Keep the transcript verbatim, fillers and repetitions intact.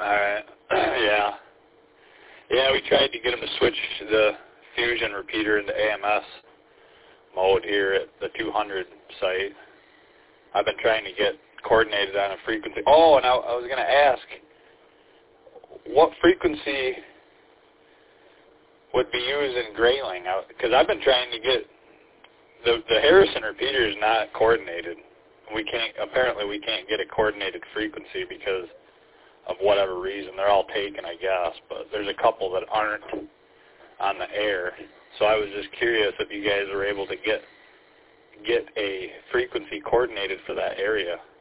Alright. Yeah. Yeah, we tried to get them to switch the Fusion repeater into A M S mode here at the two hundred site. I've been trying to get coordinated on a frequency. Oh, and I, I was going to ask, what frequency would be used in Grayling? Because I've been trying to get, the, the Harrison repeater is not coordinated. We can't, apparently we can't get a coordinated frequency because of whatever reason. They're all taken, I guess, but there's a couple that aren't on the air. So I was just curious if you guys were able to get get a frequency coordinated for that area.